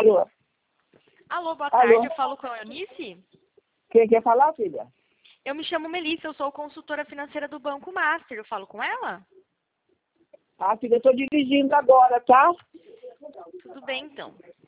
Alô? Alô, boa Alô? tarde. Eu falo com a Eunice? Quem quer falar, filha? Eu me chamo Melissa, eu sou consultora financeira do Banco Master. Eu falo com ela? Ah, filha, eu tô dirigindo agora, tá? Tudo bem, então.